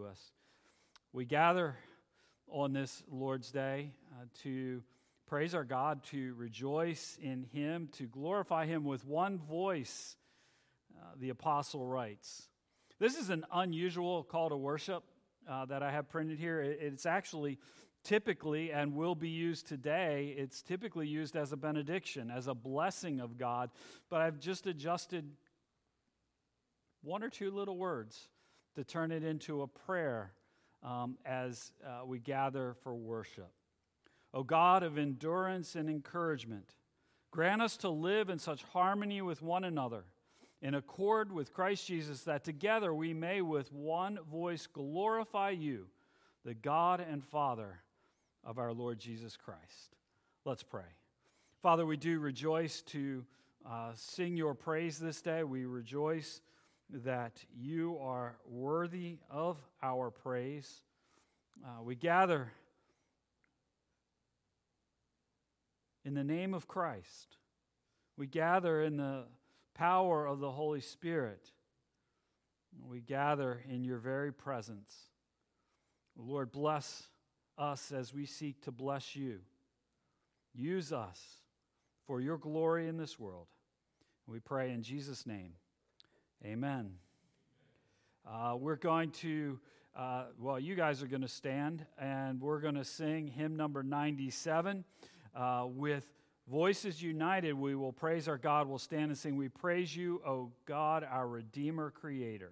to us. We gather on this Lord's Day to praise our God, to rejoice in Him, to glorify Him with one voice, the apostle writes. This is an unusual call to worship that I have printed here. It's actually typically, and will be used today, it's typically used as a benediction, as a blessing of God, but I've just adjusted one or two little words to turn it into a prayer as we gather for worship. O God of endurance and encouragement, grant us to live in such harmony with one another, in accord with Christ Jesus, that together we may with one voice glorify you, the God and Father of our Lord Jesus Christ. Let's pray. Father, we do rejoice to sing your praise this day. We rejoice that you are worthy of our praise. We gather in the name of Christ. We gather in the power of the Holy Spirit. We gather in your very presence. Lord, bless us as we seek to bless you. Use us for your glory in this world. We pray in Jesus' name. Amen. We're going to, you guys are going to stand, and we're going to sing hymn number 97. With voices united, we will praise our God. We'll stand and sing, "We praise you, O God, our Redeemer, Creator."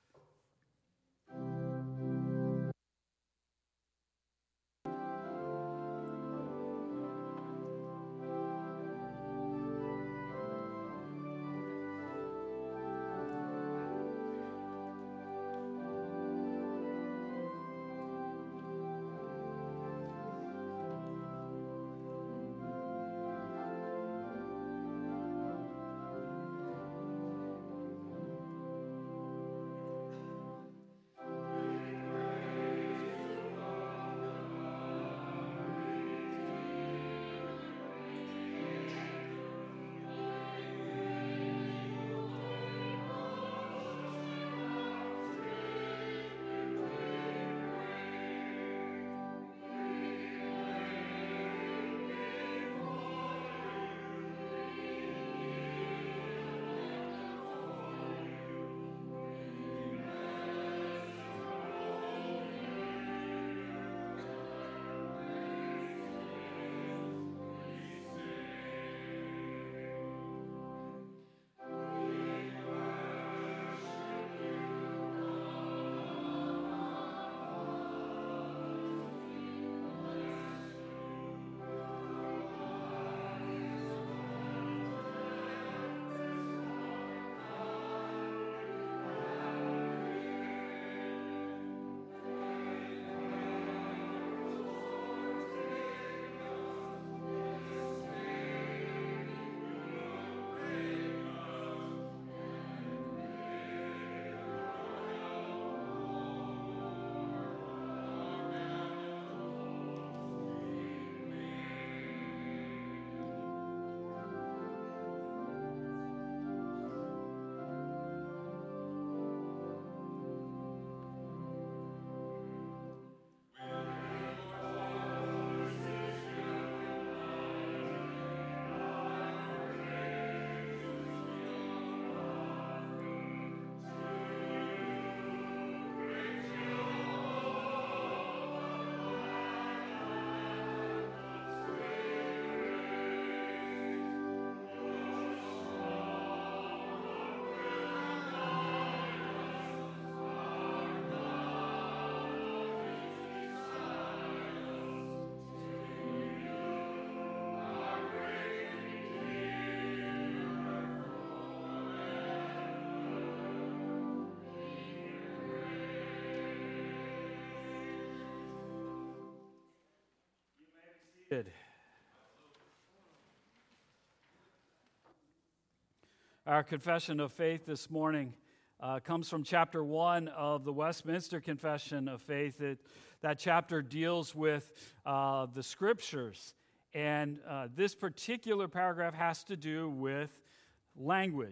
Our confession of faith this morning comes from chapter 1 of the Westminster Confession of Faith. That chapter deals with the Scriptures, and this particular paragraph has to do with language.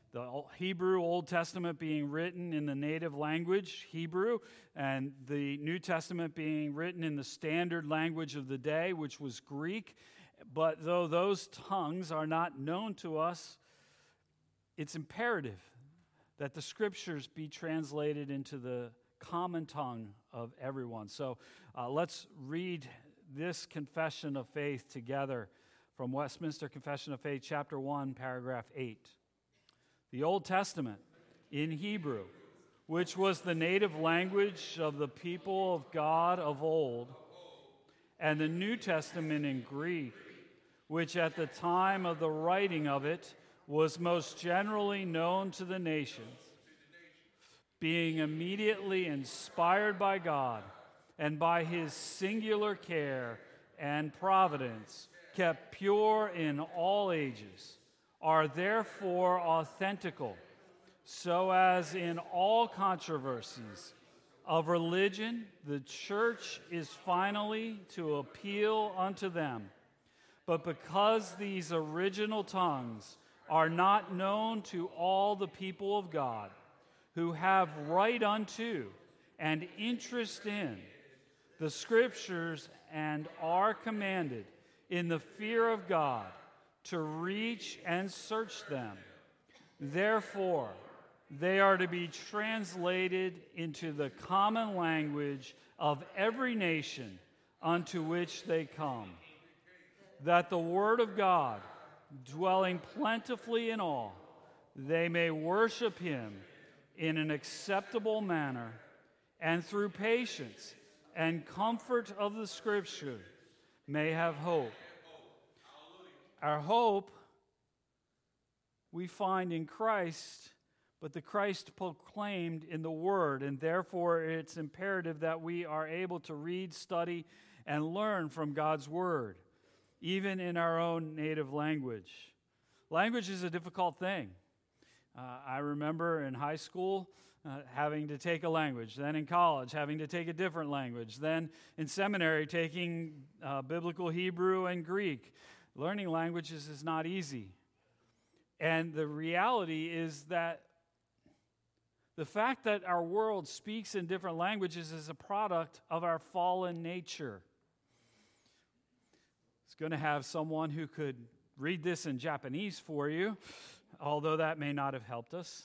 The Hebrew Old Testament being written in the native language, Hebrew, and the New Testament being written in the standard language of the day, which was Greek. But though those tongues are not known to us, it's imperative that the Scriptures be translated into the common tongue of everyone. So let's read this confession of faith together from Westminster Confession of Faith, chapter 1, paragraph 8. The Old Testament in Hebrew, which was the native language of the people of God of old, and the New Testament in Greek, which at the time of the writing of it was most generally known to the nations, being immediately inspired by God and by his singular care and providence, kept pure in all ages, are therefore authentical, so as in all controversies of religion the church is finally to appeal unto them. But because these original tongues are not known to all the people of God, who have right unto and interest in the Scriptures, and are commanded in the fear of God to reach and search them. Therefore, they are to be translated into the common language of every nation unto which they come, that the word of God, dwelling plentifully in all, they may worship him in an acceptable manner, and through patience and comfort of the Scripture may have hope. Our hope we find in Christ, but the Christ proclaimed in the Word, and therefore it's imperative that we are able to read, study, and learn from God's Word, even in our own native language. Language is a difficult thing. I remember in high school having to take a language, then in college having to take a different language, then in seminary taking biblical Hebrew and Greek. Learning languages is not easy. And the reality is that the fact that our world speaks in different languages is a product of our fallen nature. It's going to have someone who could read this in Japanese for you, although that may not have helped us.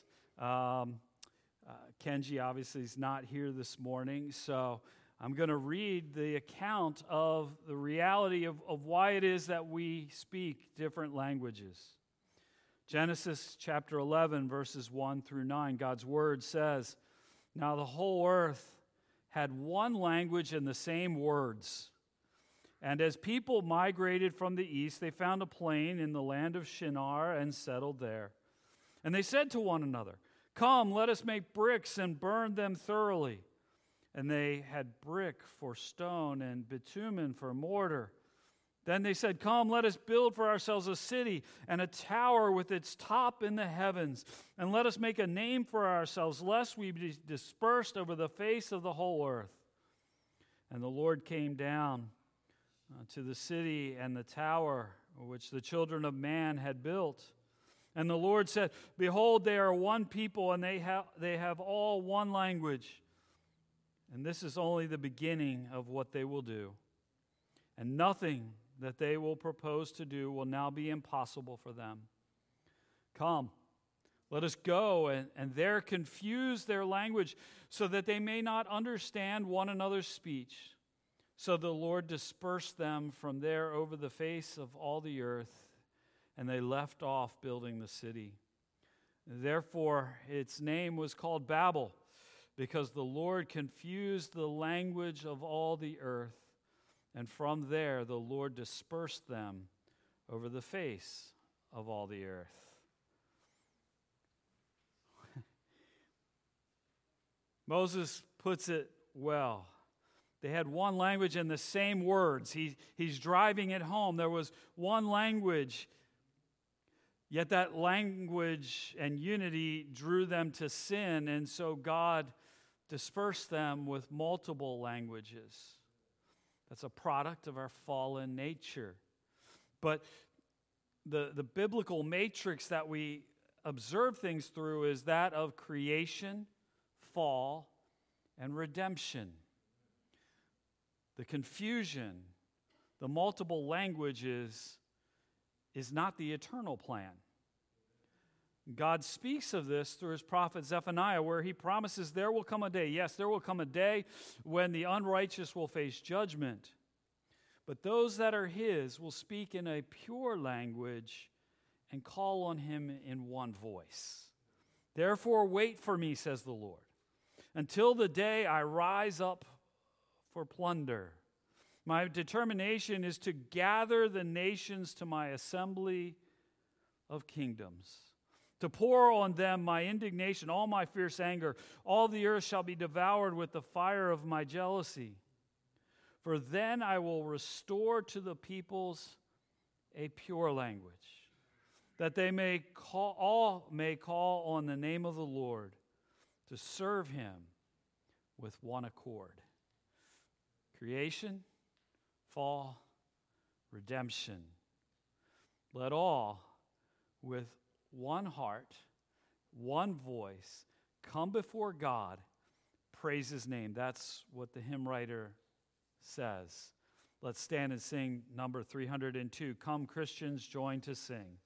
Kenji obviously is not here this morning, so I'm going to read the account of the reality of why it is that we speak different languages. Genesis chapter 11, verses 1 through 9, God's word says, "Now the whole earth had one language and the same words. And as people migrated from the east, they found a plain in the land of Shinar and settled there. And they said to one another, 'Come, let us make bricks and burn them thoroughly.' And they had brick for stone and bitumen for mortar. Then they said, 'Come, let us build for ourselves a city and a tower with its top in the heavens. And let us make a name for ourselves, lest we be dispersed over the face of the whole earth.' And the Lord came down to the city and the tower which the children of man had built. And the Lord said, 'Behold, they are one people, and they have all one language. And this is only the beginning of what they will do. And nothing that they will propose to do will now be impossible for them. Come, let us go and there confuse their language, so that they may not understand one another's speech.' So the Lord dispersed them from there over the face of all the earth, and they left off building the city. Therefore its name was called Babel, because the Lord confused the language of all the earth. And from there the Lord dispersed them over the face of all the earth." Moses puts it well. They had one language and the same words. He's driving it home. There was one language, yet that language and unity drew them to sin, and so God dispersed them with multiple languages. That's a product of our fallen nature. But the biblical matrix that we observe things through is that of creation, fall, and redemption. The confusion, the multiple languages is not the eternal plan. God speaks of this through his prophet Zephaniah, where he promises there will come a day. Yes, there will come a day when the unrighteous will face judgment. But those that are his will speak in a pure language and call on him in one voice. Therefore, wait for me, says the Lord, until the day I rise up for plunder. My determination is to gather the nations to my assembly of kingdoms, to pour on them my indignation, all my fierce anger. All the earth shall be devoured with the fire of my jealousy. For then I will restore to the peoples a pure language, that they may call on the name of the Lord to serve him with one accord. Creation, fall, redemption. Let all with one heart, one voice, come before God, praise his name. That's what the hymn writer says. Let's stand and sing number 302. Come, Christians, join to sing.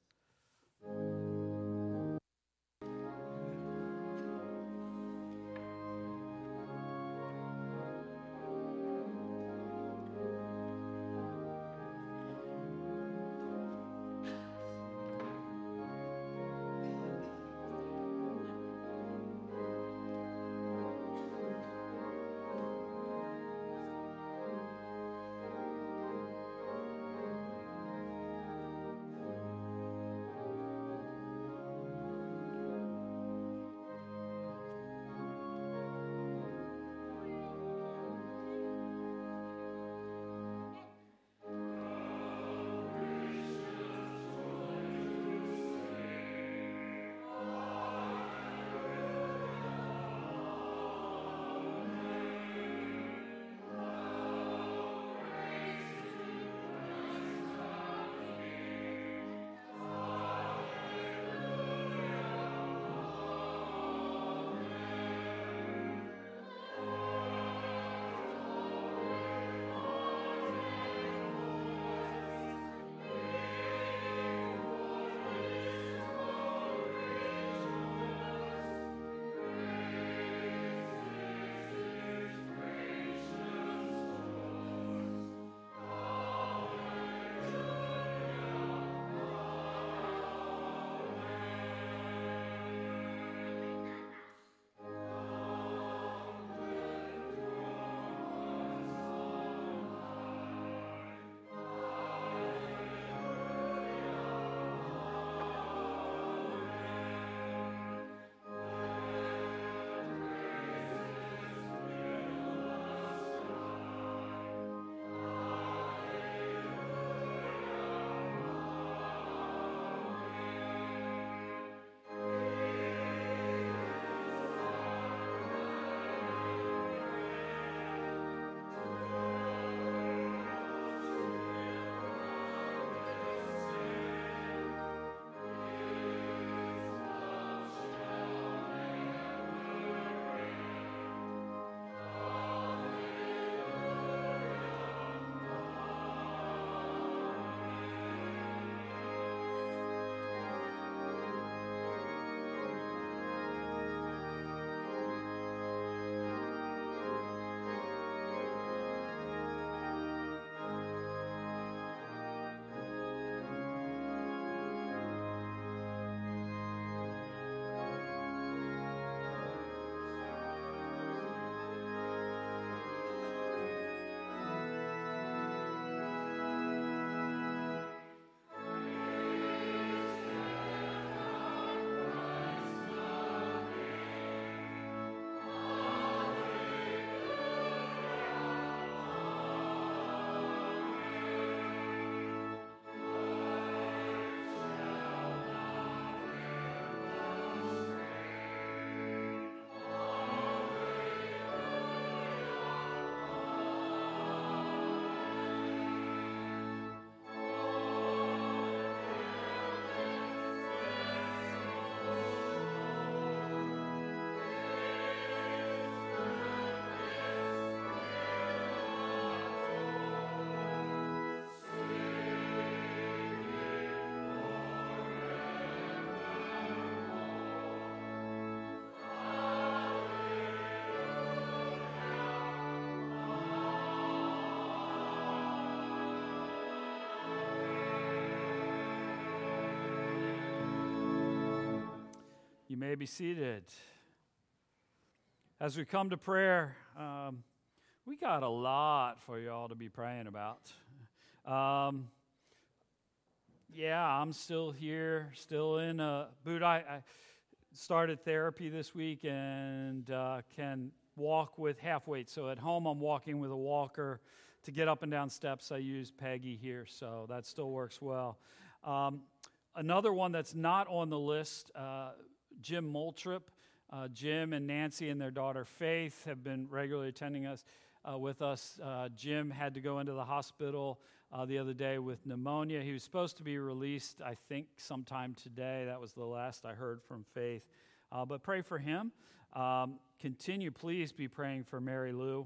be seated. As we come to prayer, we got a lot for y'all to be praying about. I'm still here, still in a boot. I started therapy this week and can walk with half weight. So at home, I'm walking with a walker. To get up and down steps, I use Peggy here, so that still works well. Another one that's not on the list, Jim Moultrip. Jim and Nancy and their daughter Faith have been regularly attending us with us. Jim had to go into the hospital the other day with pneumonia. He was supposed to be released, I think, sometime today. That was the last I heard from Faith. But pray for him. Please be praying for Mary Lou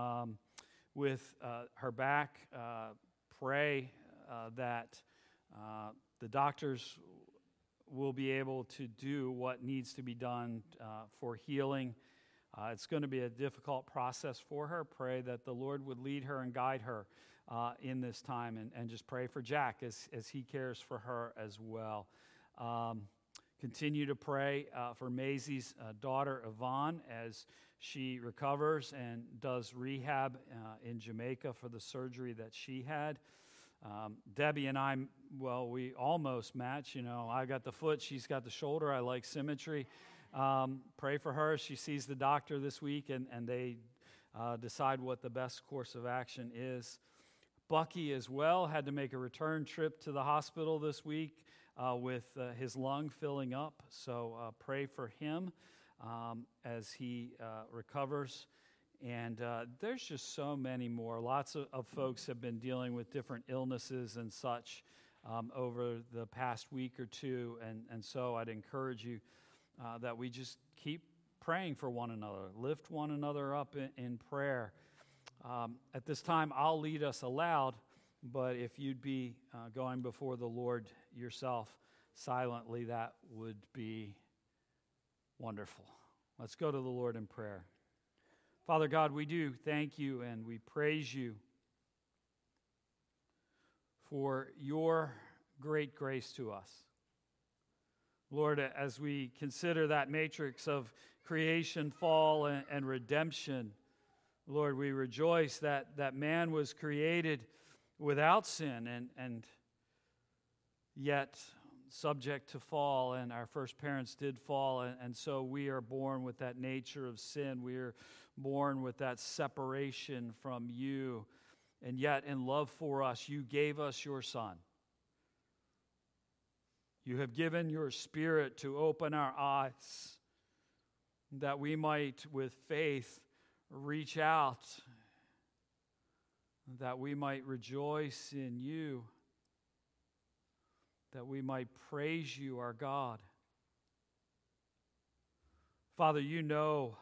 with her back. Pray that the doctors will be able to do what needs to be done for healing. It's going to be a difficult process for her. Pray that the Lord would lead her and guide her in this time, and just pray for Jack as he cares for her as well. Continue to pray for Maisie's daughter, Yvonne, as she recovers and does rehab in Jamaica for the surgery that she had. Debbie and I, we almost match. I got the foot, she's got the shoulder. I like symmetry. Pray for her. She sees the doctor this week, and they decide what the best course of action is. Bucky as well had to make a return trip to the hospital this week with his lung filling up. So pray for him as he recovers. And there's just so many more. Lots of folks have been dealing with different illnesses and such over the past week or two. And so I'd encourage you that we just keep praying for one another. Lift one another up in prayer. At this time, I'll lead us aloud. But if you'd be going before the Lord yourself silently, that would be wonderful. Let's go to the Lord in prayer. Father God, we do thank you and we praise you for your great grace to us. Lord, as we consider that matrix of creation, fall, and redemption, Lord, we rejoice that man was created without sin and yet subject to fall, and our first parents did fall, and so we are born with that nature of sin. We are born with that separation from you, and yet in love for us, you gave us your Son. You have given your Spirit to open our eyes, that we might, with faith, reach out, that we might rejoice in you, that we might praise you, our God. Father, you know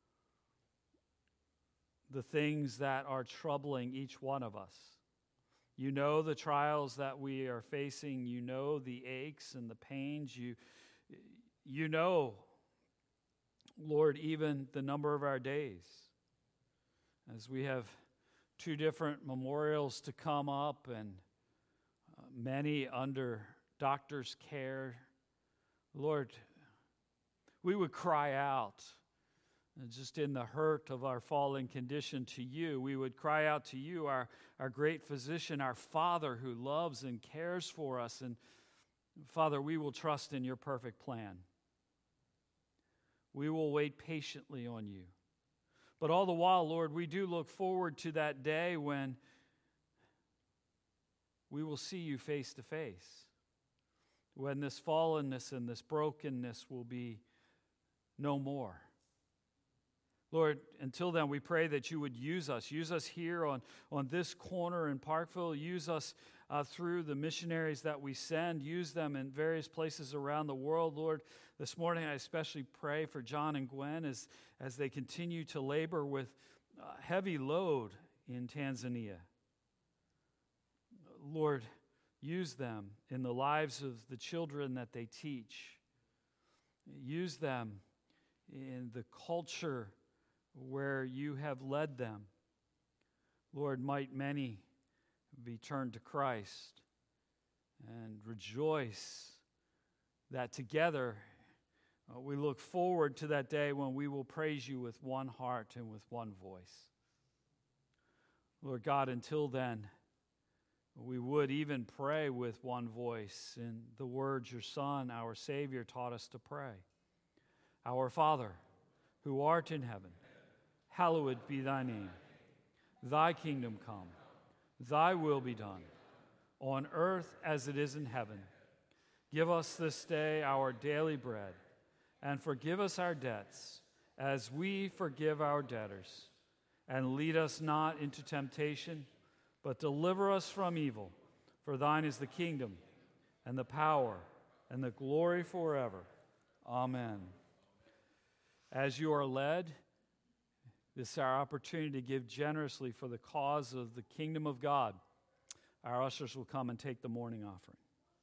the things that are troubling each one of us. You know the trials that we are facing. You know the aches and the pains. You know, Lord, even the number of our days. As we have 2 different memorials to come up and many under doctor's care, Lord, we would cry out just in the hurt of our fallen condition to you. We would cry out to you, our great physician, our Father who loves and cares for us. And Father, we will trust in your perfect plan. We will wait patiently on you. But all the while, Lord, we do look forward to that day when we will see you face to face, when this fallenness and this brokenness will be no more. Lord, until then, we pray that you would use us here on this corner in Parkville, use us through the missionaries that we send, use them in various places around the world. Lord, this morning I especially pray for John and Gwen as they continue to labor with heavy load in Tanzania. Lord, use them in the lives of the children that they teach. Use them in the culture where you have led them. Lord, might many be turned to Christ, and rejoice that together We look forward to that day when we will praise you with one heart and with one voice. Lord God, until then, we would even pray with one voice in the words your Son, our Savior, taught us to pray. Our Father, who art in heaven, hallowed be thy name. Thy kingdom come, thy will be done, on earth as it is in heaven. Give us this day our daily bread, and forgive us our debts, as we forgive our debtors. And lead us not into temptation, but deliver us from evil. For thine is the kingdom, and the power, and the glory forever. Amen. As you are led, this is our opportunity to give generously for the cause of the kingdom of God. Our ushers will come and take the morning offering.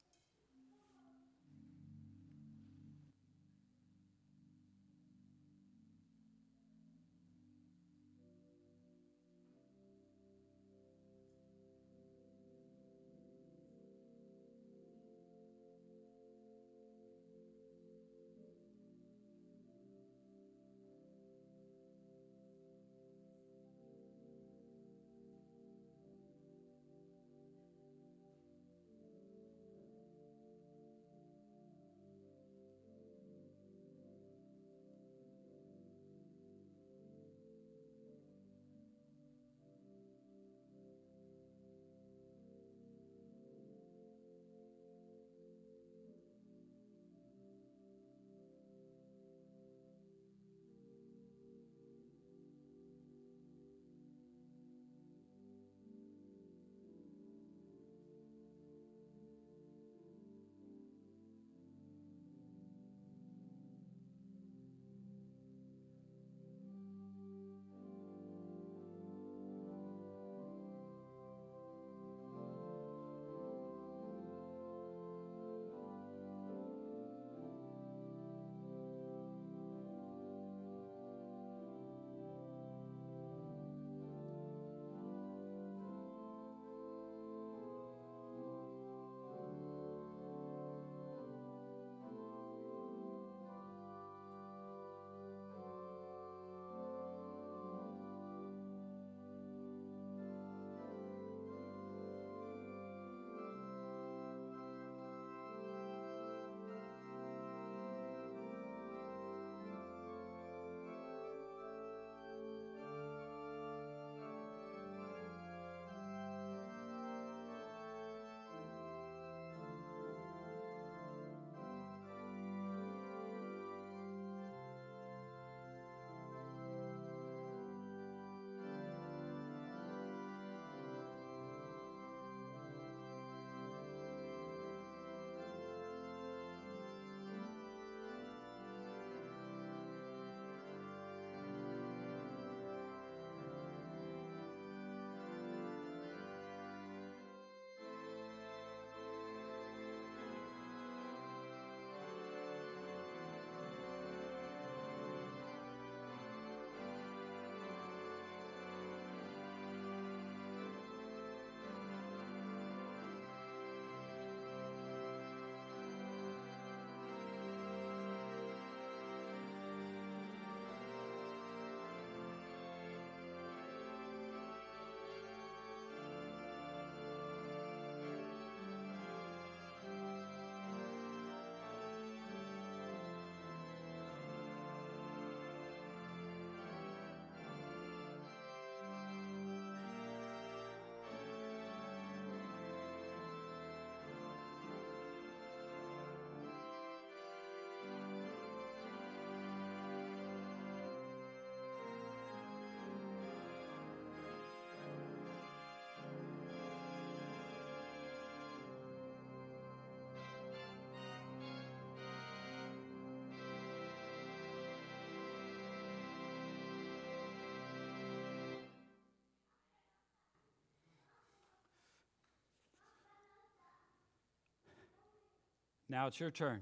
Now it's your turn.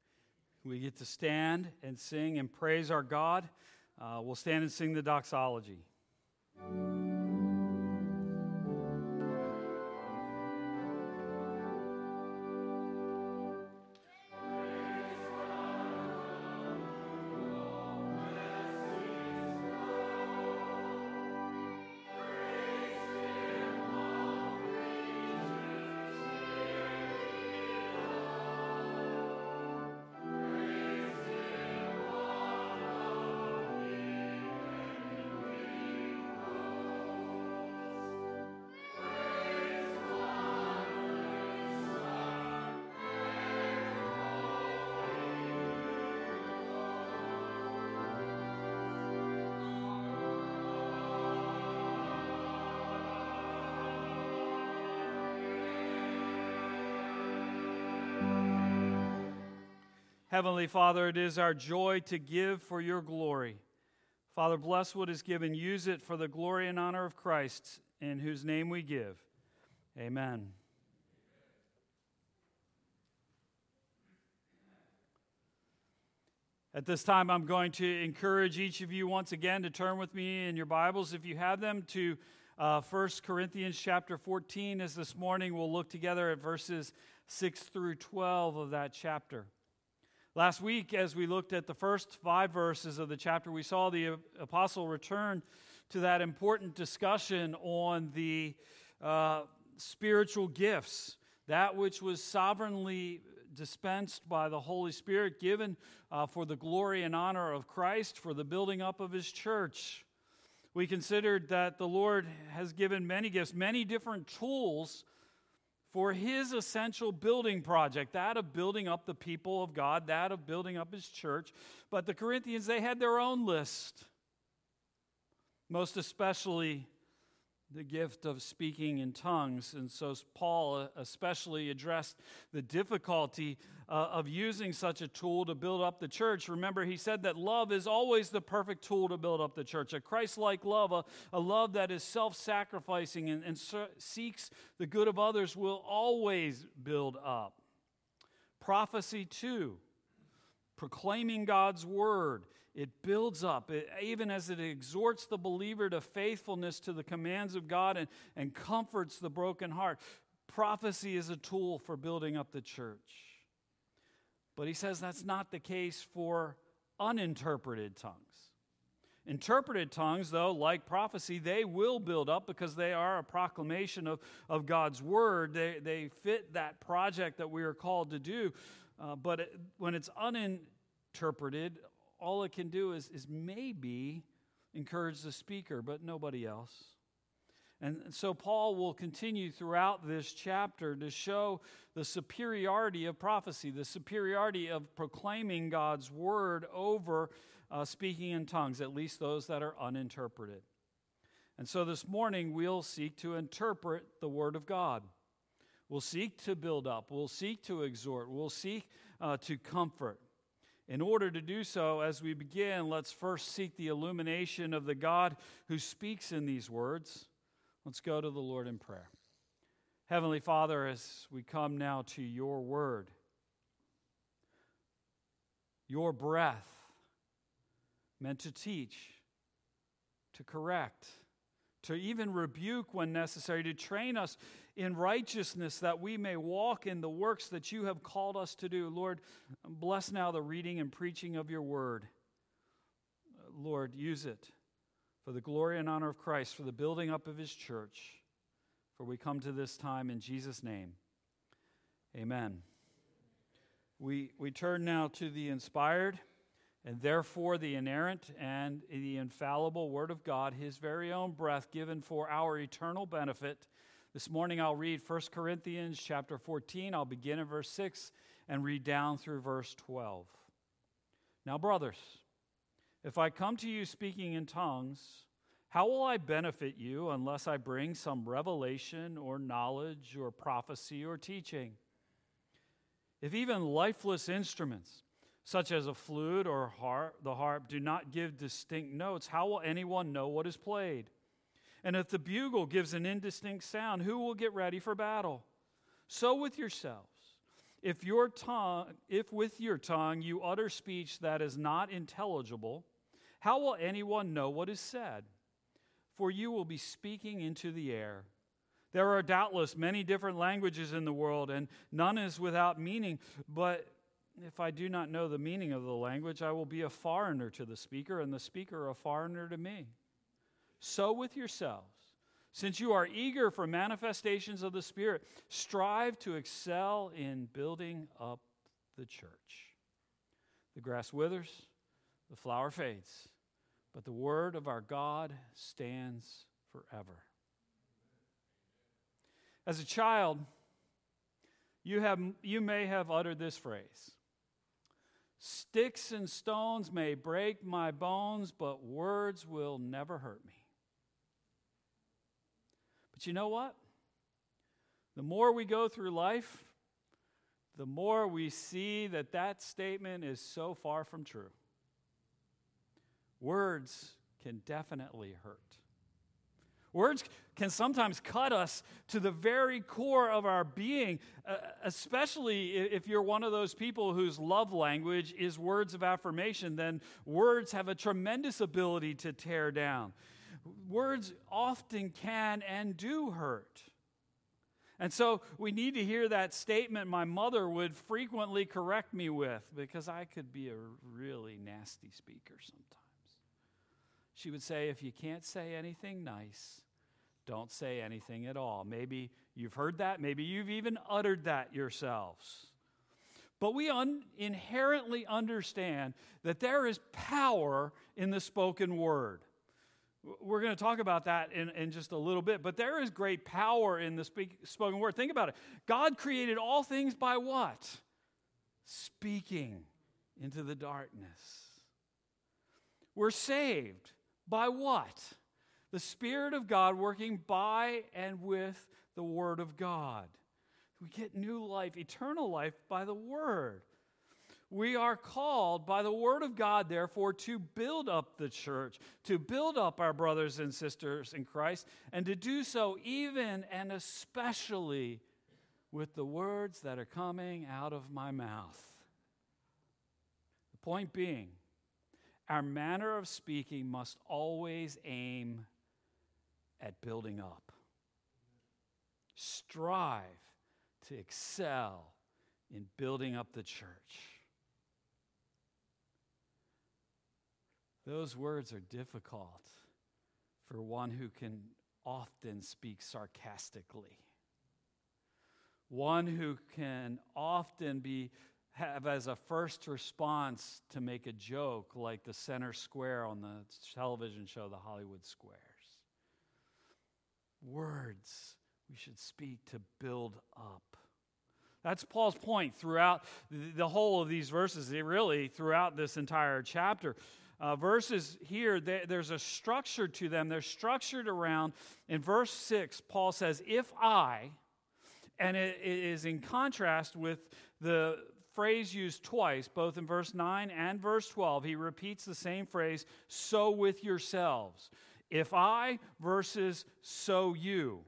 We get to stand and sing and praise our God. We'll stand and sing the doxology. Heavenly Father, it is our joy to give for your glory. Father, bless what is given. Use it for the glory and honor of Christ, in whose name we give. Amen. At this time, I'm going to encourage each of you once again to turn with me in your Bibles, if you have them, to 1 Corinthians chapter 14, as this morning we'll look together at verses 6 through 12 of that chapter. Last week, as we looked at the first 5 verses of the chapter, we saw the apostle return to that important discussion on the spiritual gifts, that which was sovereignly dispensed by the Holy Spirit, given for the glory and honor of Christ, for the building up of His church. We considered that the Lord has given many gifts, many different tools for His essential building project, that of building up the people of God, that of building up His church. But the Corinthians, they had their own list, most especially the gift of speaking in tongues. And so Paul especially addressed the difficulty of using such a tool to build up the church. Remember, he said that love is always the perfect tool to build up the church. A Christ-like love, a love that is self-sacrificing and seeks the good of others, will always build up. Prophecy, too, proclaiming God's word, it builds up, even as it exhorts the believer to faithfulness to the commands of God and comforts the broken heart. Prophecy is a tool for building up the church. But he says that's not the case for uninterpreted tongues. Interpreted tongues, though, like prophecy, they will build up because they are a proclamation of God's word. They fit that project that we are called to do. But when it's uninterpreted, all it can do is maybe encourage the speaker, but nobody else. And so Paul will continue throughout this chapter to show the superiority of prophecy, the superiority of proclaiming God's word over speaking in tongues, at least those that are uninterpreted. And so this morning we'll seek to interpret the word of God. We'll seek to build up. We'll seek to exhort. We'll seek to comfort. In order to do so, as we begin, let's first seek the illumination of the God who speaks in these words. Let's go to the Lord in prayer. Heavenly Father, as we come now to your word, your breath, meant to teach, to correct, to even rebuke when necessary, to train us in righteousness that we may walk in the works that you have called us to do. Lord, bless now the reading and preaching of your word. Lord, use it for the glory and honor of Christ, for the building up of his church. For we come to this time in Jesus' name. Amen. We turn now to the inspired and therefore the inerrant and the infallible Word of God, his very own breath given for our eternal benefit. This morning I'll read 1 Corinthians chapter 14. I'll begin in verse 6 and read down through verse 12. Now, brothers, if I come to you speaking in tongues, how will I benefit you unless I bring some revelation or knowledge or prophecy or teaching? If even lifeless instruments, such as a flute or the harp, do not give distinct notes, how will anyone know what is played? And if the bugle gives an indistinct sound, who will get ready for battle? So with yourselves, if with your tongue you utter speech that is not intelligible, how will anyone know what is said? For you will be speaking into the air. There are doubtless many different languages in the world, and none is without meaning. But if I do not know the meaning of the language, I will be a foreigner to the speaker, and the speaker a foreigner to me. So with yourselves, since you are eager for manifestations of the Spirit, strive to excel in building up the church. The grass withers, the flower fades, but the word of our God stands forever. As a child, you may have uttered this phrase: sticks and stones may break my bones, but words will never hurt me. But you know what? The more we go through life, the more we see that that statement is so far from true. Words can definitely hurt. Words can sometimes cut us to the very core of our being, especially if you're one of those people whose love language is words of affirmation. Then words have a tremendous ability to tear down. Words often can and do hurt. And so we need to hear that statement my mother would frequently correct me with, because I could be a really nasty speaker sometimes. She would say, if you can't say anything nice, don't say anything at all. Maybe you've heard that. Maybe you've even uttered that yourselves. But we inherently understand that there is power in the spoken word. We're going to talk about that in just a little bit, but there is great power in the spoken word. Think about it. God created all things by what? Speaking into the darkness. We're saved by what? The Spirit of God working by and with the Word of God. We get new life, eternal life by the Word. We are called by the Word of God, therefore, to build up the church, to build up our brothers and sisters in Christ, and to do so even and especially with the words that are coming out of my mouth. The point being, our manner of speaking must always aim at building up. Strive to excel in building up the church. Those words are difficult for one who can often speak sarcastically. One who can often have as a first response to make a joke like the center square on the television show, The Hollywood Squares. Words we should speak to build up. That's Paul's point throughout the whole of these verses, really throughout this entire chapter. Verses here, there's a structure to them. They're structured around, in verse 6, Paul says, if I, and it is in contrast with the phrase used twice, both in verse 9 and verse 12. He repeats the same phrase, so with yourselves. If I versus so you.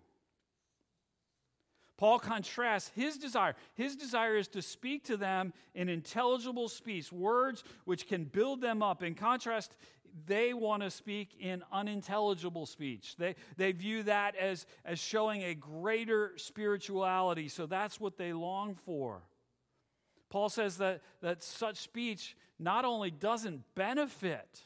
Paul contrasts his desire. His desire is to speak to them in intelligible speech, words which can build them up. In contrast, they want to speak in unintelligible speech. They view that as showing a greater spirituality, so that's what they long for. Paul says that such speech not only doesn't benefit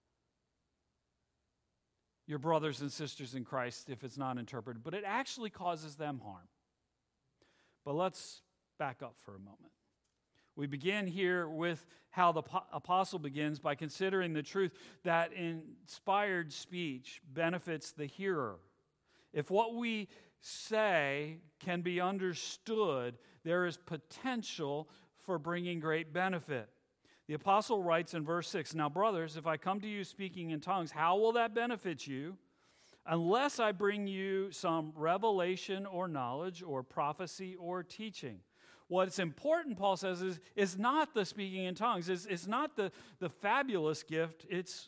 your brothers and sisters in Christ if it's not interpreted, but it actually causes them harm. But let's back up for a moment. We begin here with how the apostle begins by considering the truth that inspired speech benefits the hearer. If what we say can be understood, there is potential for bringing great benefit. The apostle writes in verse 6, now brothers, if I come to you speaking in tongues, how will that benefit you? Unless I bring you some revelation or knowledge or prophecy or teaching. What's important, Paul says, is not the speaking in tongues. It's not the fabulous gift. It's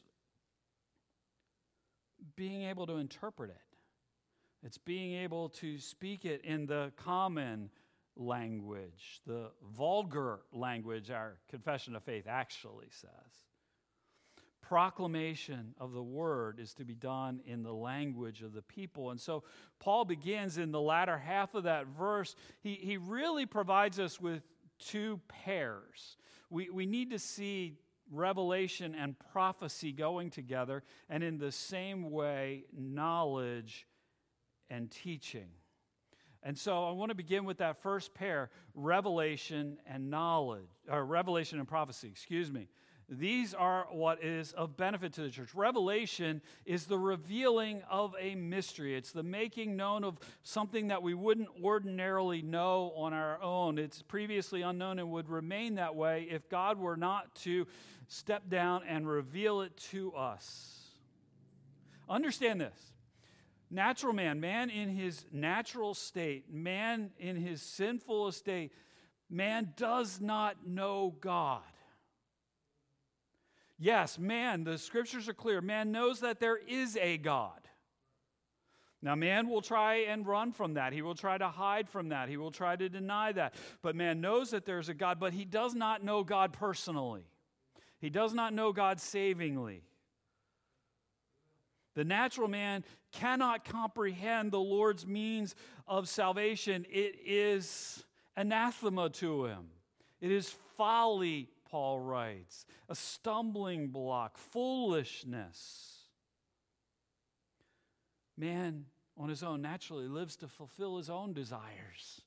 being able to interpret it. It's being able to speak it in the common language, the vulgar language our confession of faith actually says. Proclamation of the word is to be done in the language of the people. And so Paul begins in the latter half of that verse. He really provides us with two pairs. We need to see revelation and prophecy going together, and in the same way, knowledge and teaching. And so I want to begin with that first pair, revelation and knowledge, or revelation and prophecy, These are what is of benefit to the church. Revelation is the revealing of a mystery. It's the making known of something that we wouldn't ordinarily know on our own. It's previously unknown and would remain that way if God were not to step down and reveal it to us. Understand this. Natural man in his natural state, man in his sinful estate, Man does not know God. Yes, man, the scriptures are clear. Man knows that there is a God. Now, man will try and run from that. He will try to hide from that. He will try to deny that. But man knows that there's a God, but he does not know God personally. He does not know God savingly. The natural man cannot comprehend the Lord's means of salvation. It is anathema to him. It is folly, Paul writes, a stumbling block, foolishness. Man on his own naturally lives to fulfill his own desires.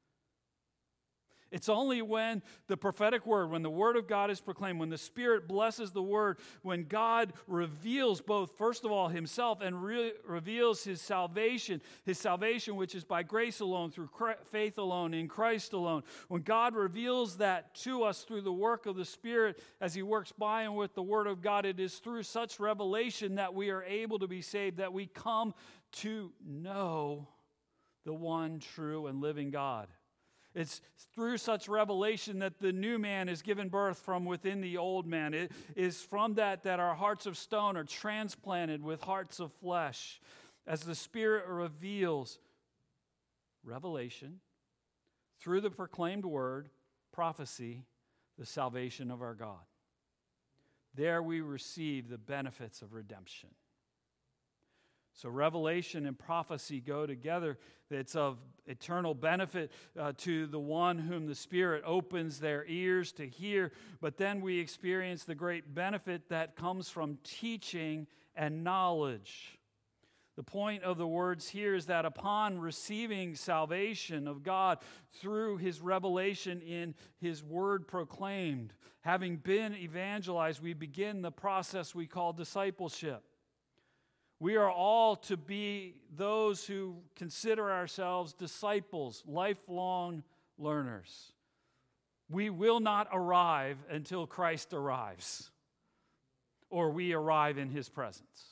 It's only when the prophetic word, when the word of God is proclaimed, when the Spirit blesses the word, when God reveals both, first of all, himself and reveals his salvation which is by grace alone, through faith alone, in Christ alone. When God reveals that to us through the work of the Spirit as he works by and with the word of God, it is through such revelation that we are able to be saved, that we come to know the one true and living God. It's through such revelation that the new man is given birth from within the old man. It is from that our hearts of stone are transplanted with hearts of flesh as the Spirit reveals revelation through the proclaimed word, prophecy, the salvation of our God. There we receive the benefits of redemption. So revelation and prophecy go together. It's of eternal benefit to the one whom the Spirit opens their ears to hear. But then we experience the great benefit that comes from teaching and knowledge. The point of the words here is that upon receiving salvation of God through his revelation in his word proclaimed, having been evangelized, we begin the process we call discipleship. We are all to be those who consider ourselves disciples, lifelong learners. We will not arrive until Christ arrives, or we arrive in his presence.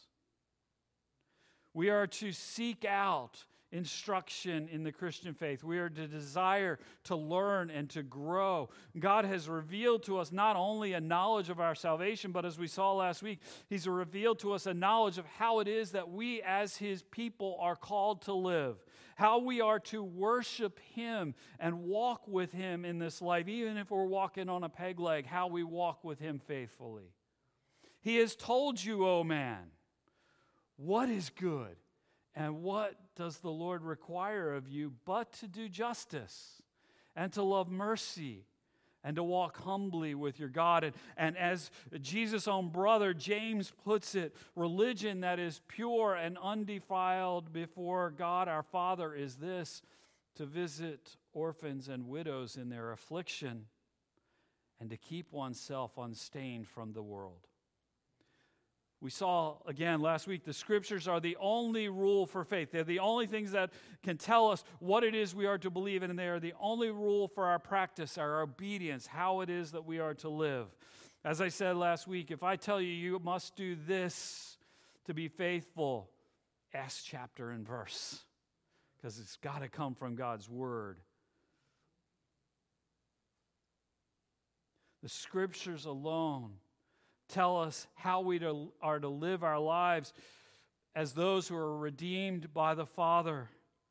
We are to seek out instruction in the Christian faith. We are to desire to learn and to grow. God has revealed to us not only a knowledge of our salvation, but as we saw last week, he's revealed to us a knowledge of how it is that we as his people are called to live, how we are to worship him and walk with him in this life, even if we're walking on a peg leg, how we walk with him faithfully. He has told you, O man, what is good. And what does the Lord require of you but to do justice and to love mercy and to walk humbly with your God? And as Jesus' own brother James puts it, religion that is pure and undefiled before God our Father is this: to visit orphans and widows in their affliction and to keep oneself unstained from the world. We saw, again, last week, the Scriptures are the only rule for faith. They're the only things that can tell us what it is we are to believe in, and they are the only rule for our practice, our obedience, how it is that we are to live. As I said last week, if I tell you you must do this to be faithful, ask chapter and verse, because it's got to come from God's Word. The Scriptures alone tell us how we are to live our lives as those who are redeemed by the Father,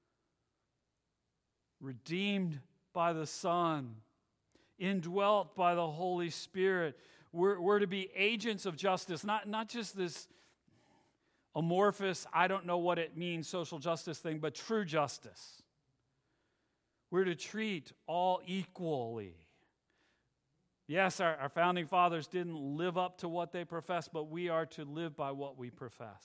redeemed by the Son, indwelt by the Holy Spirit. We're to be agents of justice, not just this amorphous, I don't know what it means, social justice thing, but true justice. We're to treat all equally. Yes, our founding fathers didn't live up to what they professed, but we are to live by what we profess.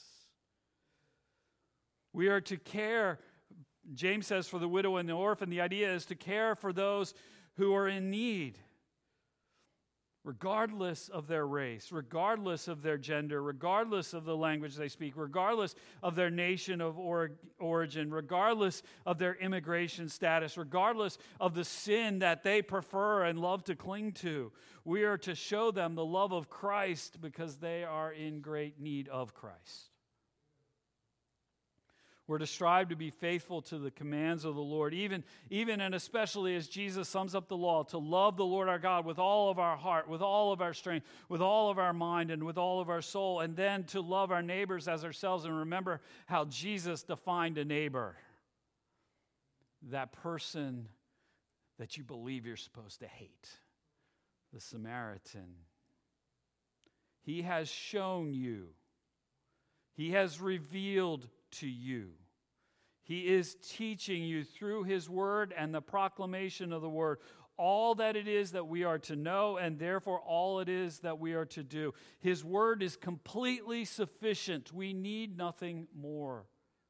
We are to care, James says, for the widow and the orphan. The idea is to care for those who are in need, regardless of their race, regardless of their gender, regardless of the language they speak, regardless of their nation of origin, regardless of their immigration status, regardless of the sin that they prefer and love to cling to. We are to show them the love of Christ because they are in great need of Christ. We're to strive to be faithful to the commands of the Lord, even and especially as Jesus sums up the law, to love the Lord our God with all of our heart, with all of our strength, with all of our mind, and with all of our soul, and then to love our neighbors as ourselves. And remember how Jesus defined a neighbor. That person that you believe you're supposed to hate, the Samaritan. He has shown you. He has revealed to you. He is teaching you through His Word and the proclamation of the Word all that it is that we are to know, and therefore all it is that we are to do. His Word is completely sufficient. We need nothing more.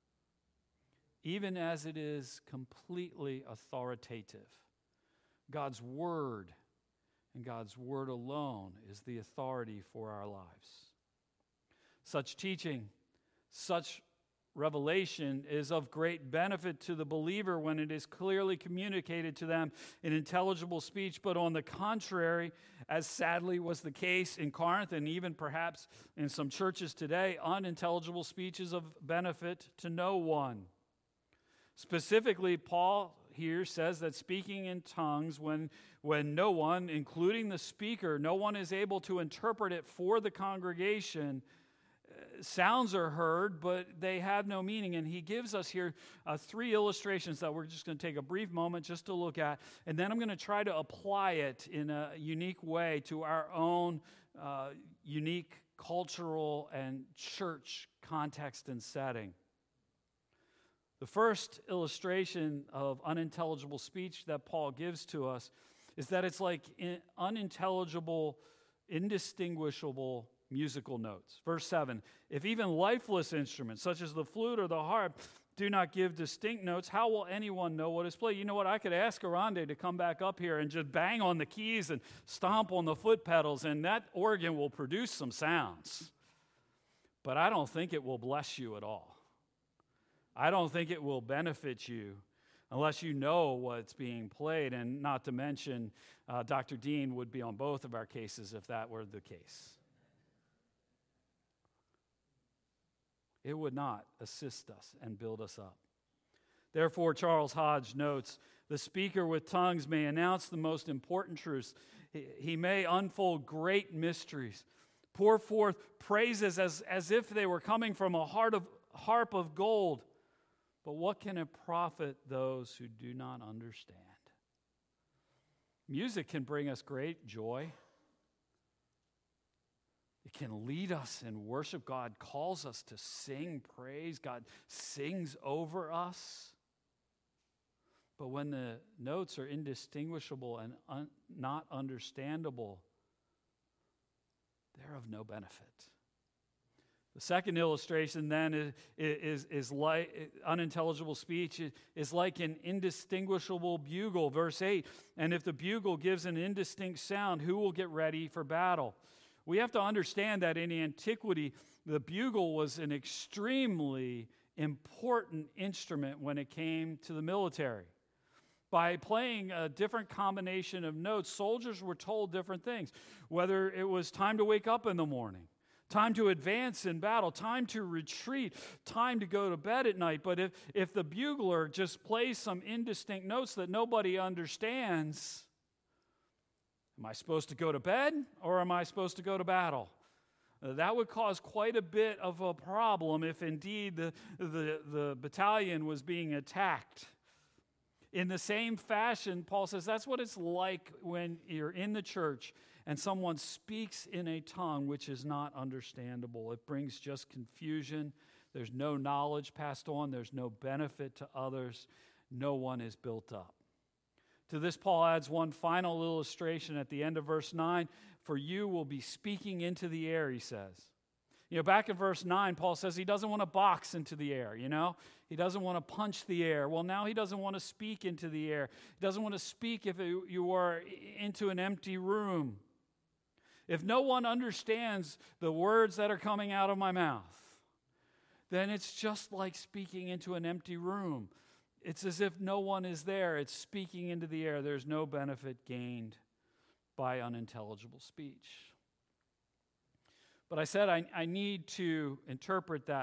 Even as it is completely authoritative. God's Word and God's Word alone is the authority for our lives. Such teaching, such revelation is of great benefit to the believer when it is clearly communicated to them in intelligible speech, but on the contrary, as sadly was the case in Corinth and even perhaps in some churches today, unintelligible speech is of benefit to no one. Specifically, Paul here says that speaking in tongues, when no one, including the speaker, no one is able to interpret it for the congregation, sounds are heard, but they have no meaning. And he gives us here 3 illustrations that we're just going to take a brief moment just to look at. And then I'm going to try to apply it in a unique way to our own unique cultural and church context and setting. The first illustration of unintelligible speech that Paul gives to us is that it's like unintelligible, indistinguishable musical notes. Verse 7, if even lifeless instruments, such as the flute or the harp, do not give distinct notes, how will anyone know what is played? You know what? I could ask Arande to come back up here and just bang on the keys and stomp on the foot pedals, and that organ will produce some sounds. But I don't think it will bless you at all. I don't think it will benefit you unless you know what's being played, and not to mention Dr. Dean would be on both of our cases if that were the case. It would not assist us and build us up. Therefore, Charles Hodge notes, the speaker with tongues may announce the most important truths. He may unfold great mysteries, pour forth praises as if they were coming from a harp of gold. But what can it profit those who do not understand? Music can bring us great joy. It can lead us in worship. God calls us to sing praise. God sings over us. But when the notes are indistinguishable and not understandable, they're of no benefit. The second illustration then is like unintelligible speech is like an indistinguishable bugle. Verse 8, and if the bugle gives an indistinct sound, who will get ready for battle? We have to understand that in antiquity, the bugle was an extremely important instrument when it came to the military. By playing a different combination of notes, soldiers were told different things, whether it was time to wake up in the morning, time to advance in battle, time to retreat, time to go to bed at night. But if the bugler just plays some indistinct notes that nobody understands, am I supposed to go to bed or am I supposed to go to battle? That would cause quite a bit of a problem if indeed the battalion was being attacked. In the same fashion, Paul says that's what it's like when you're in the church and someone speaks in a tongue which is not understandable. It brings just confusion. There's no knowledge passed on. There's no benefit to others. No one is built up. To this, Paul adds one final illustration at the end of verse 9. For you will be speaking into the air, he says. You know, back in verse 9, Paul says he doesn't want to box into the air, you know. He doesn't want to punch the air. Well, now he doesn't want to speak into the air. He doesn't want to speak if you are into an empty room. If no one understands the words that are coming out of my mouth, then it's just like speaking into an empty room. It's as if no one is there. It's speaking into the air. There's no benefit gained by unintelligible speech. But I said I need to interpret that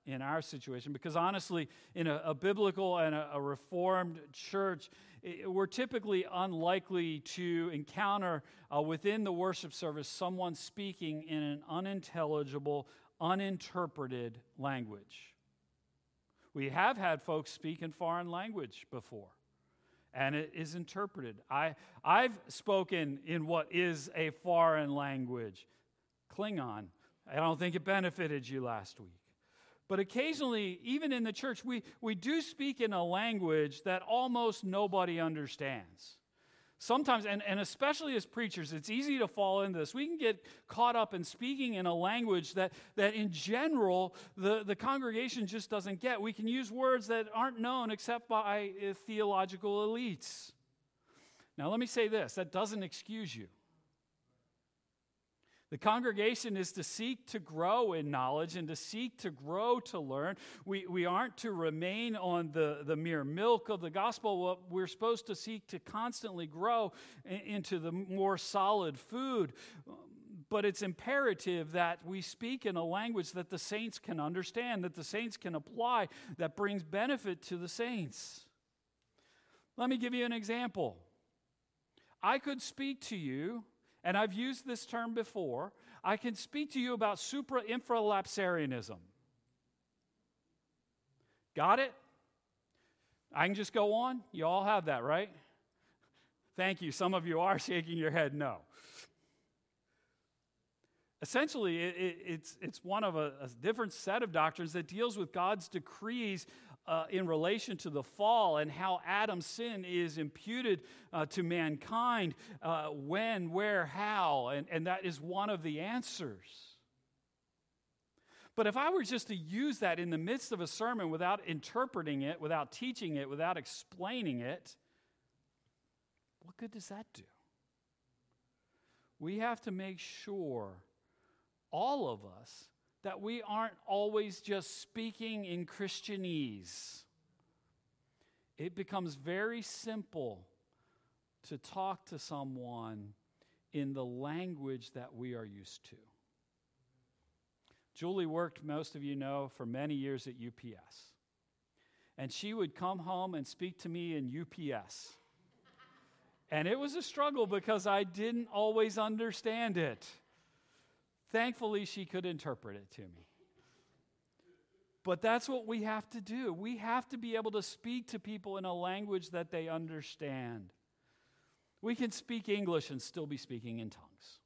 in our situation, because honestly, in a biblical and a Reformed church, we're typically unlikely to encounter within the worship service someone speaking in an unintelligible, uninterpreted language. We have had folks speak in foreign language before, and it is interpreted. I've spoken in what is a foreign language, Klingon. I don't think it benefited you last week. But occasionally, even in the church, we do speak in a language that almost nobody understands. Sometimes, and especially as preachers, it's easy to fall into this. We can get caught up in speaking in a language that in general, the congregation just doesn't get. We can use words that aren't known except by theological elites. Now, let me say this. That doesn't excuse you. The congregation is to seek to grow in knowledge and to seek to grow to learn. We aren't to remain on the mere milk of the gospel. We're supposed to seek to constantly grow into the more solid food. But it's imperative that we speak in a language that the saints can understand, that the saints can apply, that brings benefit to the saints. Let me give you an example. I could speak to you, and I've used this term before, I can speak to you about supra-infralapsarianism. Got it? I can just go on? You all have that, right? Thank you. Some of you are shaking your head no. Essentially, it's one of a different set of doctrines that deals with God's decrees in relation to the fall and how Adam's sin is imputed to mankind, when, where, how, and that is one of the answers. But if I were just to use that in the midst of a sermon without interpreting it, without teaching it, without explaining it, what good does that do? We have to make sure, all of us, that we aren't always just speaking in Christianese. It becomes very simple to talk to someone in the language that we are used to. Julie worked, most of you know, for many years at UPS. And she would come home and speak to me in UPS. And it was a struggle because I didn't always understand it. Thankfully, she could interpret it to me. But that's what we have to do. We have to be able to speak to people in a language that they understand. We can speak English and still be speaking in tongues.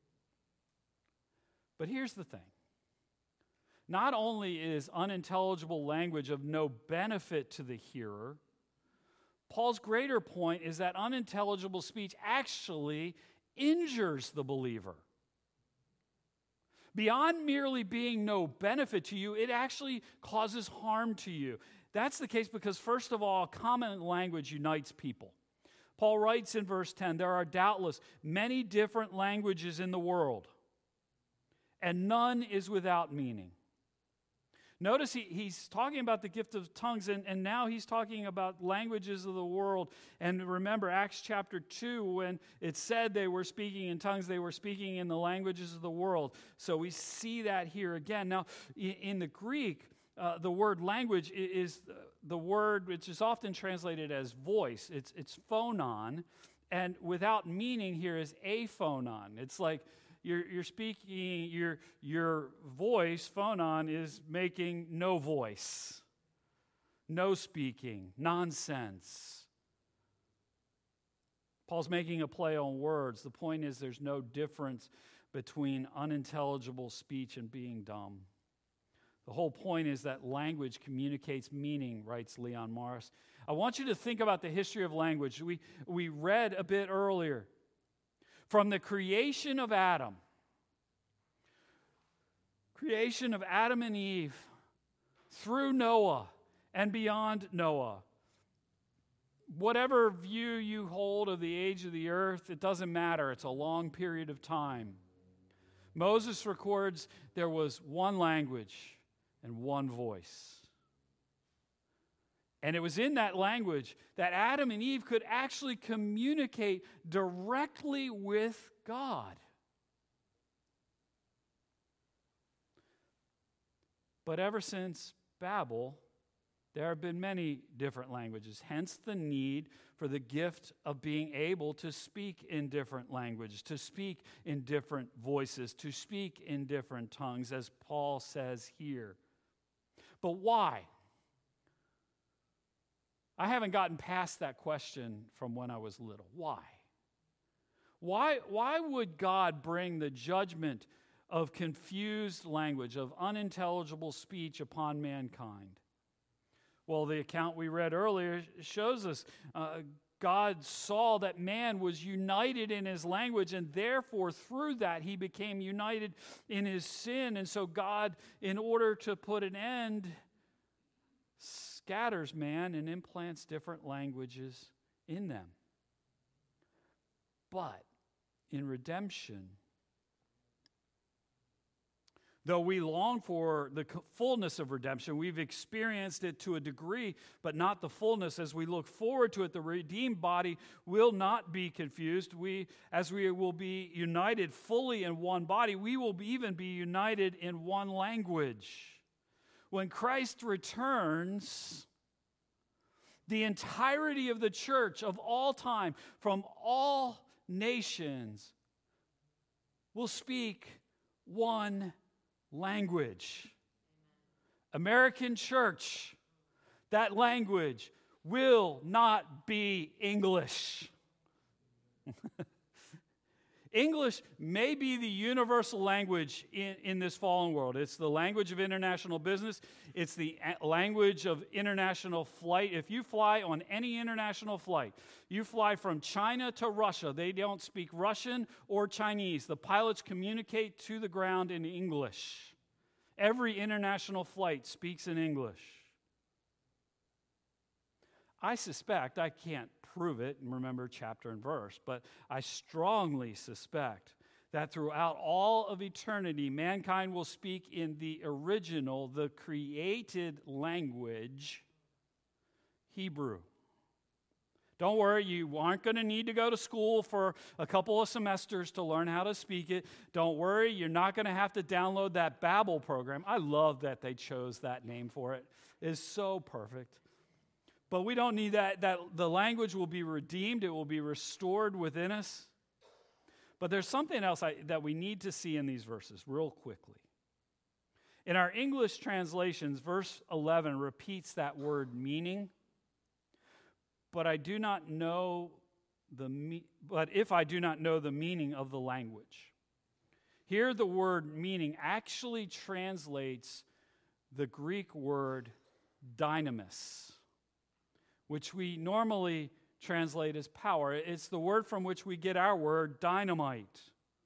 But here's the thing. Not only is unintelligible language of no benefit to the hearer, Paul's greater point is that unintelligible speech actually injures the believer. Beyond merely being no benefit to you, it actually causes harm to you. That's the case because, first of all, common language unites people. Paul writes in verse 10, there are doubtless many different languages in the world, and none is without meaning. Notice he's talking about the gift of tongues, and now he's talking about languages of the world. And remember, Acts chapter 2, when it said they were speaking in tongues, they were speaking in the languages of the world. So we see that here again. Now, in the Greek, the word language is the word which is often translated as voice. It's phonon, and without meaning here is aphonon. It's like you're speaking, your voice, phonon, is making no voice, no speaking, nonsense. Paul's making a play on words. The point is there's no difference between unintelligible speech and being dumb. The whole point is that language communicates meaning, writes Leon Morris. I want you to think about the history of language. We read a bit earlier. From the creation of Adam and Eve, through Noah and beyond Noah, whatever view you hold of the age of the earth, it doesn't matter. It's a long period of time. Moses records there was one language and one voice. And it was in that language that Adam and Eve could actually communicate directly with God. But ever since Babel, there have been many different languages, hence the need for the gift of being able to speak in different languages, to speak in different voices, to speak in different tongues, as Paul says here. But why? I haven't gotten past that question from when I was little. Why? Why would God bring the judgment of confused language, of unintelligible speech upon mankind? Well, the account we read earlier shows us God saw that man was united in his language, and therefore through that he became united in his sin. And so God, in order to put an end, scatters man and implants different languages in them. But in redemption, though we long for the fullness of redemption, we've experienced it to a degree, but not the fullness. As we look forward to it, the redeemed body will not be confused. As we will be united fully in one body, we will even be united in one language. When Christ returns, the entirety of the church of all time, from all nations, will speak one language. American church, that language will not be English. English may be the universal language in this fallen world. It's the language of international business. It's the language of international flight. If you fly on any international flight, you fly from China to Russia, they don't speak Russian or Chinese. The pilots communicate to the ground in English. Every international flight speaks in English. I suspect, I can't prove it, and remember chapter and verse, but I strongly suspect that throughout all of eternity, mankind will speak in the original, the created language, Hebrew. Don't worry, you aren't going to need to go to school for a couple of semesters to learn how to speak it. Don't worry, you're not going to have to download that Babel program. I love that they chose that name for it. It is so perfect. But we don't need that. The language will be redeemed. It will be restored within us. But there's something else that we need to see in these verses real quickly. In our English translations, verse 11 repeats that word meaning. But if I do not know the meaning of the language. Here the word meaning actually translates the Greek word dynamis, which we normally translate as power. It's the word from which we get our word dynamite.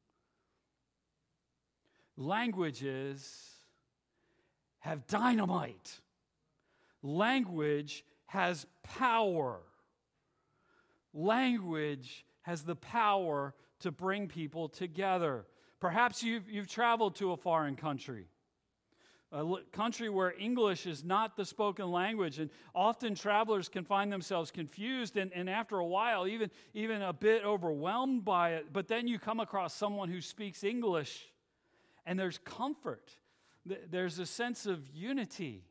Languages have dynamite. Language has power. Language has the power to bring people together. Perhaps you've traveled to a foreign country. A country where English is not the spoken language, and often travelers can find themselves confused and after a while even a bit overwhelmed by it. But then you come across someone who speaks English, and there's comfort. There's a sense of unity.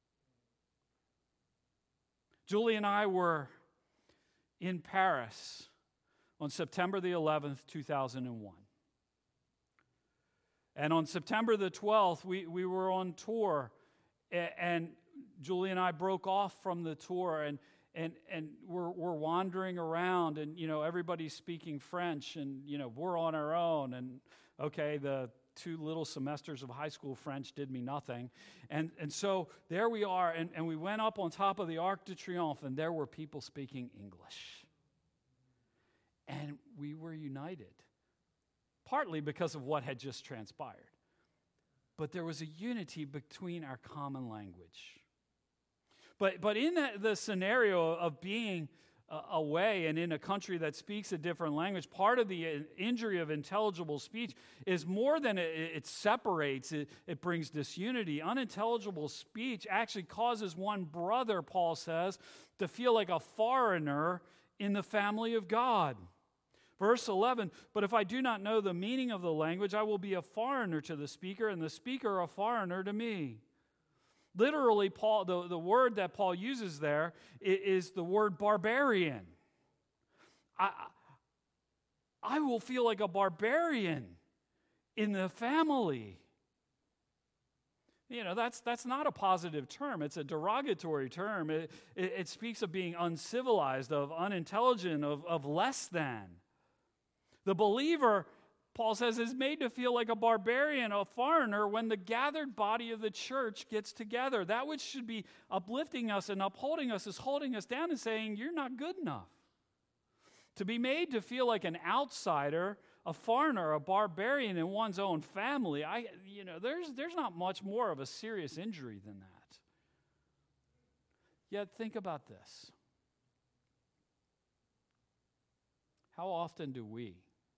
Julie and I were in Paris on September the 11th, 2001. And on September the 12th, we were on tour, and Julie and I broke off from the tour, and we're wandering around, and everybody's speaking French, and we're on our own, and okay, the 2 little semesters of high school French did me nothing, and so there we are, and we went up on top of the Arc de Triomphe, and there were people speaking English, and we were united. Partly because of what had just transpired. But there was a unity between our common language. But in the scenario of being away and in a country that speaks a different language, part of the injury of intelligible speech is more than it separates, it brings disunity. Unintelligible speech actually causes one brother, Paul says, to feel like a foreigner in the family of God. Verse 11, but if I do not know the meaning of the language, I will be a foreigner to the speaker, and the speaker a foreigner to me. Literally, Paul, the word that Paul uses there is the word barbarian. I will feel like a barbarian in the family. That's not a positive term. It's a derogatory term. It speaks of being uncivilized, of unintelligent, of less than. The believer, Paul says, is made to feel like a barbarian, a foreigner, when the gathered body of the church gets together. That which should be uplifting us and upholding us is holding us down and saying, you're not good enough. To be made to feel like an outsider, a foreigner, a barbarian in one's own family, there's not much more of a serious injury than that. Yet think about this. How often do we,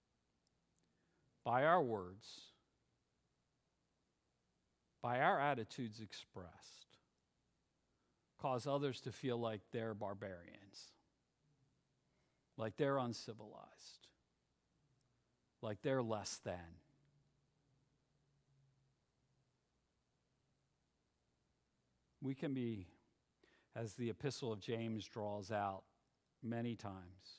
by our words, by our attitudes expressed, cause others to feel like they're barbarians, like they're uncivilized, like they're less than? We can be, as the Epistle of James draws out many times,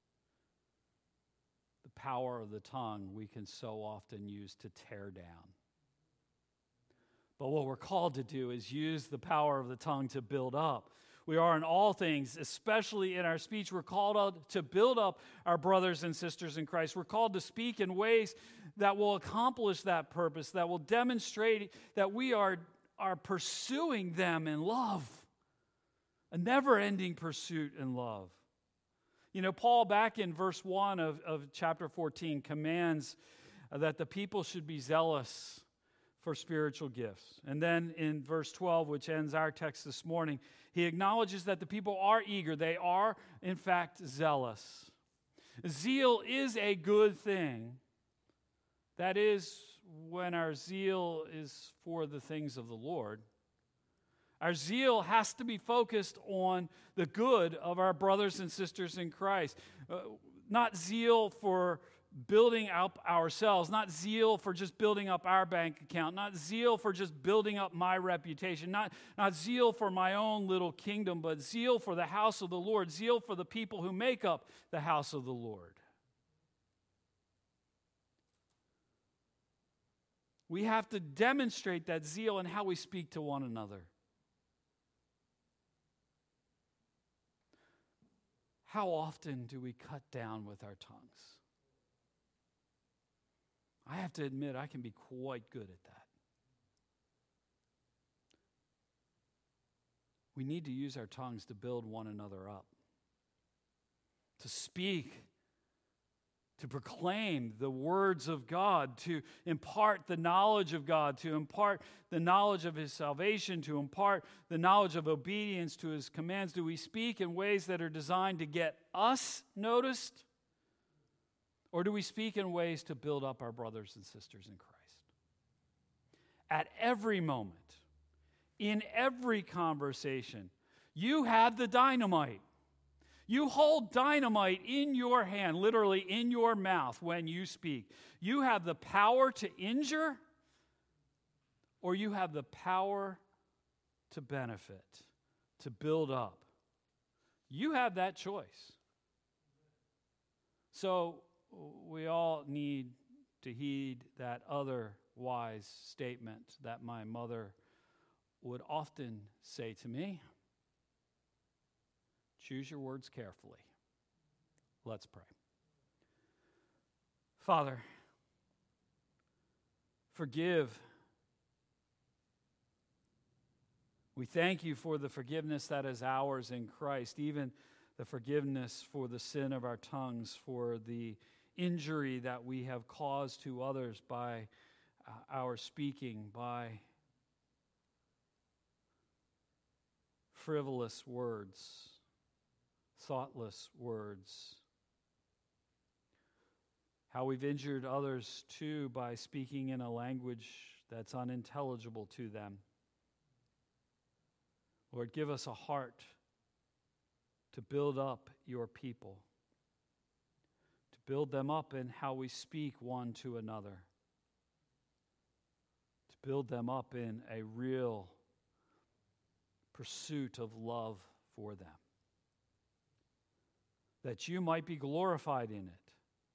the power of the tongue we can so often use to tear down. But what we're called to do is use the power of the tongue to build up. We are in all things, especially in our speech, we're called to build up our brothers and sisters in Christ. We're called to speak in ways that will accomplish that purpose, that will demonstrate that we are pursuing them in love, a never-ending pursuit in love. Paul, back in verse 1 of chapter 14, commands that the people should be zealous for spiritual gifts. And then in verse 12, which ends our text this morning, he acknowledges that the people are eager. They are, in fact, zealous. Zeal is a good thing. That is, when our zeal is for the things of the Lord. Our zeal has to be focused on the good of our brothers and sisters in Christ. Not zeal for building up ourselves, not zeal for just building up our bank account, not zeal for just building up my reputation, not zeal for my own little kingdom, but zeal for the house of the Lord, zeal for the people who make up the house of the Lord. We have to demonstrate that zeal in how we speak to one another. How often do we cut down with our tongues? I have to admit, I can be quite good at that. We need to use our tongues to build one another up, to speak, to proclaim the words of God, to impart the knowledge of God, to impart the knowledge of His salvation, to impart the knowledge of obedience to His commands. Do we speak in ways that are designed to get us noticed? Or do we speak in ways to build up our brothers and sisters in Christ? At every moment, in every conversation, you have the dynamite. You hold dynamite in your hand, literally in your mouth when you speak. You have the power to injure, or you have the power to benefit, to build up. You have that choice. So we all need to heed that other wise statement that my mother would often say to me. Choose your words carefully. Let's pray. Father, forgive. We thank you for the forgiveness that is ours in Christ, even the forgiveness for the sin of our tongues, for the injury that we have caused to others by our speaking, by frivolous words, thoughtless words. How we've injured others too by speaking in a language that's unintelligible to them. Lord, give us a heart to build up your people, to build them up in how we speak one to another, to build them up in a real pursuit of love for them, that you might be glorified in it,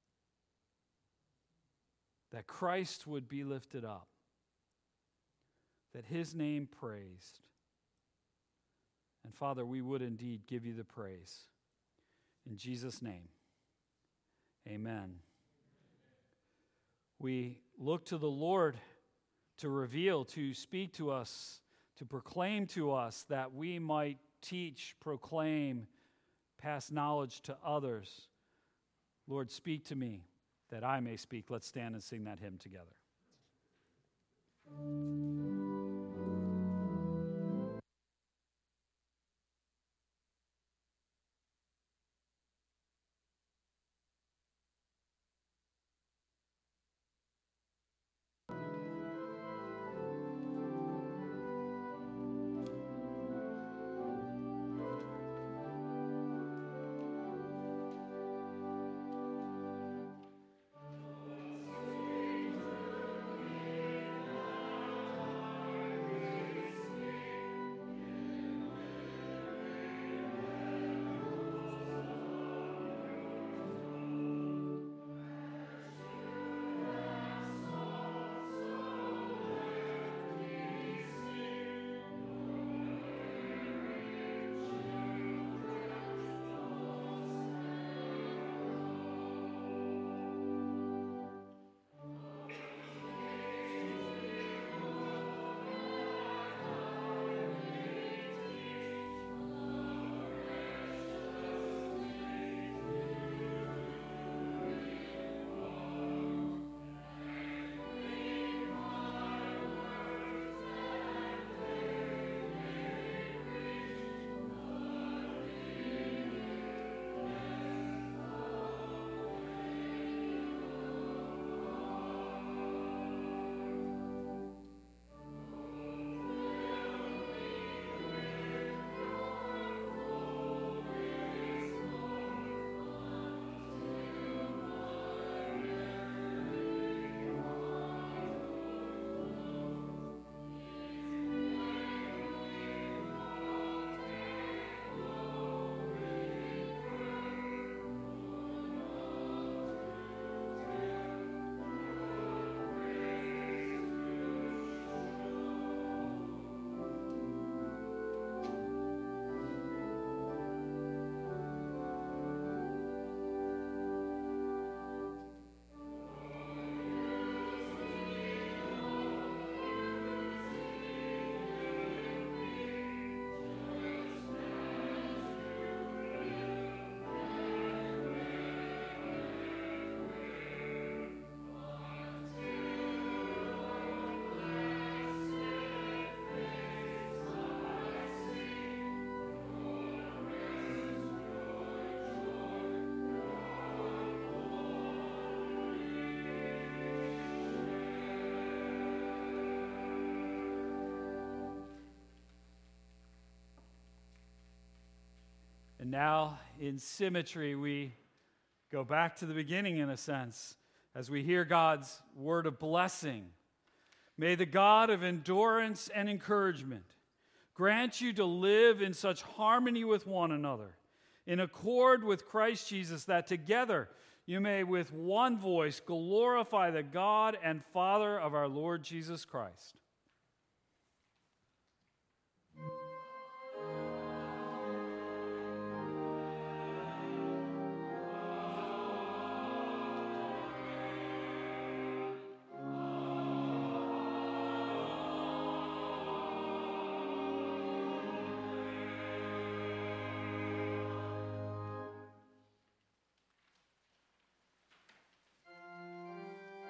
that Christ would be lifted up, that his name praised. And Father, we would indeed give you the praise. In Jesus' name, amen. We look to the Lord to reveal, to speak to us, to proclaim to us, that we might teach, proclaim, pass knowledge to others. Lord, speak to me that I may speak. Let's stand and sing that hymn together. And now, in symmetry, we go back to the beginning in a sense as we hear God's word of blessing. May the God of endurance and encouragement grant you to live in such harmony with one another, in accord with Christ Jesus, that together you may with one voice glorify the God and Father of our Lord Jesus Christ.